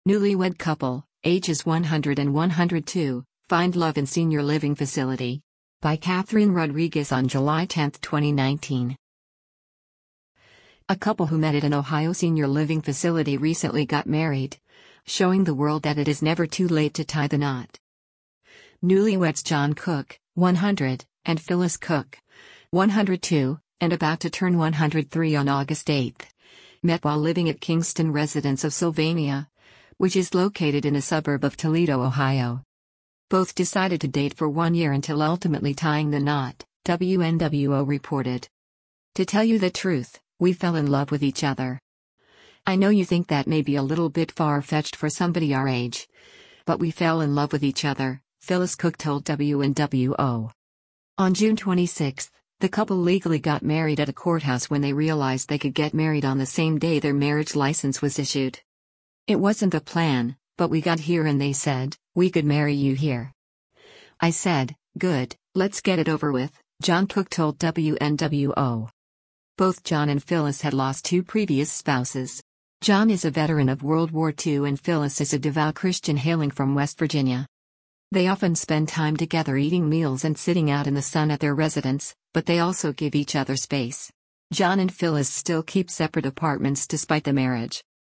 Newlywed couple, ages 100 and 102, find love in senior living facility. By Catherine Rodriguez on July 10, 2019. A couple who met at an Ohio senior living facility recently got married, showing the world that it is never too late to tie the knot. Newlyweds John Cook, 100, and Phyllis Cook, 102, and about to turn 103 on August 8, met while living at Kingston Residence of Sylvania, which is located in a suburb of Toledo, Ohio. Both decided to date for 1 year until ultimately tying the knot, WNWO reported. To tell you the truth, we fell in love with each other. I know you think that may be a little bit far-fetched for somebody our age. But we fell in love with each other, Phyllis Cook told WNWO. On June 26, the couple legally got married at a courthouse when they realized they could get married on the same day their marriage license was issued. It wasn't the plan, but we got here and they said, "We could marry you here." I said, "Good, let's get it over with," John Cook told WNWO. Both John and Phyllis had lost 2 previous spouses. John is a veteran of World War II and Phyllis is a devout Christian hailing from West Virginia. They often spend time together eating meals and sitting out in the sun at their residence, but they also give each other space. John and Phyllis still keep separate apartments despite the marriage.